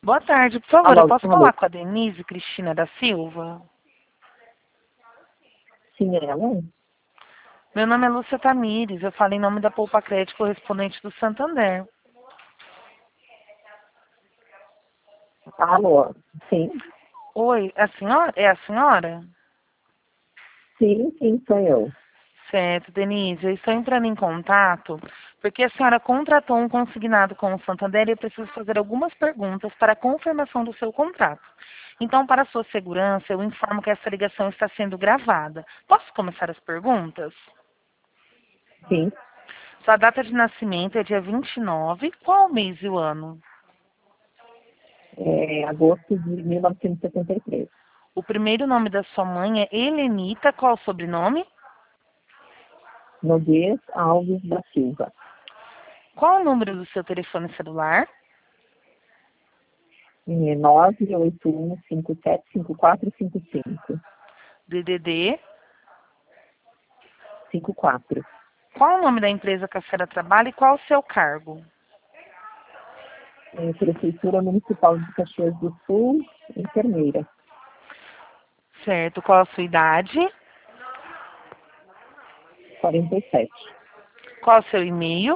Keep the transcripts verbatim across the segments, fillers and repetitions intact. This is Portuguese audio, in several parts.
Boa tarde, por favor, eu Alô, posso alô. falar com a Denise Cristina da Silva? Sim, é ela? Meu nome é Lúcia Tamires, eu falo em nome da Poupa Crédito correspondente do Santander. Alô, sim. Oi, a senhora? É a senhora? Sim, sim, sou eu. Certo, Denise, eu estou entrando em contato porque a senhora contratou um consignado com o Santander e eu preciso fazer algumas perguntas para a confirmação do seu contrato. Então, para a sua segurança, eu informo que essa ligação está sendo gravada. Posso começar as perguntas? Sim, Sua data de nascimento é dia vinte e nove. Qual o mês e o ano? é agosto de mil novecentos e setenta e três. O primeiro nome da sua mãe é Helenita. Qual o sobrenome? Noguês Alves da Silva. Qual o número do seu telefone celular? É nove oito um cinco sete cinco quatro cinco cinco. D D D. cinco quatro. Qual o nome da empresa que a senhora trabalha e qual o seu cargo? É, Prefeitura Municipal de Caxias do Sul, enfermeira. Certo. Qual a sua idade? quarenta e sete. Qual o seu e-mail?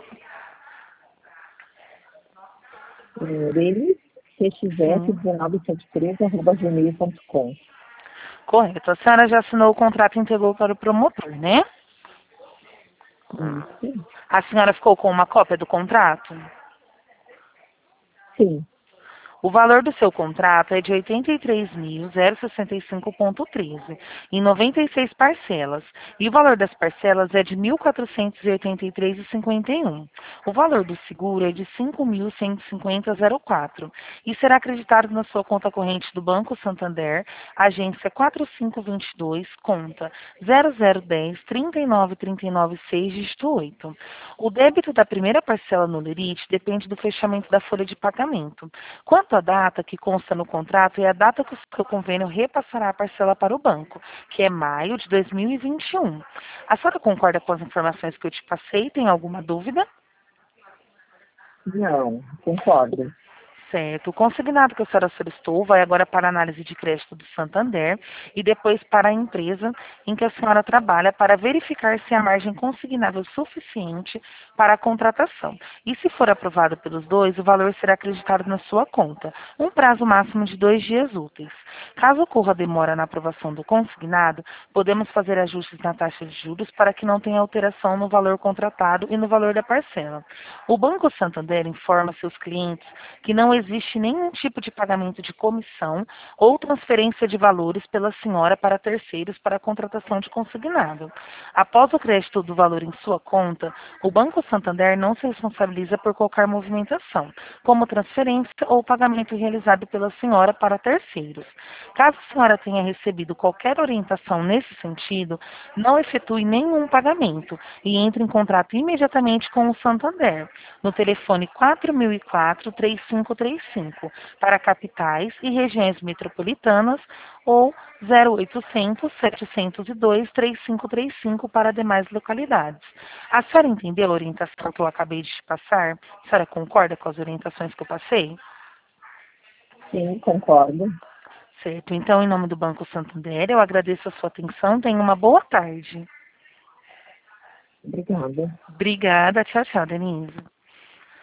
É, Denis, c x f Sim. um nove sete três arroba gmail ponto com. Correto. A senhora já assinou o contrato e entregou para o promotor, né? Isso. A senhora ficou com uma cópia do contrato? Sim. O valor do seu contrato é de oitenta e três mil sessenta e cinco vírgula treze, em noventa e seis parcelas. E o valor das parcelas é de mil quatrocentos e oitenta e três vírgula cinquenta e um. O valor do seguro é de cinco mil cento e cinquenta vírgula quatro e será acreditado na sua conta corrente do Banco Santander, agência quatro cinco dois dois, conta zero zero um zero trinta e nove trinta e nove seis, dígito oito. O débito da primeira parcela no Lerite depende do fechamento da folha de pagamento. Quanto à data que consta no contrato, é a data que o seu convênio repassará a parcela para o banco, que é maio de dois mil e vinte e um. A senhora concorda com as informações que eu te passei? Tem alguma dúvida? Não, concordo. Certo. O consignado que a senhora solicitou vai agora para a análise de crédito do Santander e depois para a empresa em que a senhora trabalha para verificar se a margem consignável é suficiente para a contratação. E se for aprovado pelos dois, o valor será acreditado na sua conta, um prazo máximo de dois dias úteis. Caso ocorra demora na aprovação do consignado, podemos fazer ajustes na taxa de juros para que não tenha alteração no valor contratado e no valor da parcela. O Banco Santander informa seus clientes que não existe nenhum tipo de pagamento de comissão ou transferência de valores pela senhora para terceiros para a contratação de consignado. Após o crédito do valor em sua conta, o Banco Santander não se responsabiliza por qualquer movimentação, como transferência ou pagamento realizado pela senhora para terceiros. Caso a senhora tenha recebido qualquer orientação nesse sentido, não efetue nenhum pagamento e entre em contato imediatamente com o Santander, no telefone quatro mil e quatro, três cinco três cinco, para capitais e regiões metropolitanas ou zero oitocentos, setecentos e dois, três cinco três cinco para demais localidades. A senhora entendeu a orientação que eu acabei de te passar? A senhora concorda com as orientações que eu passei? Sim, concordo. Certo. Então, em nome do Banco Santander, eu agradeço a sua atenção. Tenha uma boa tarde. Obrigada. Obrigada. Tchau, tchau, Denise.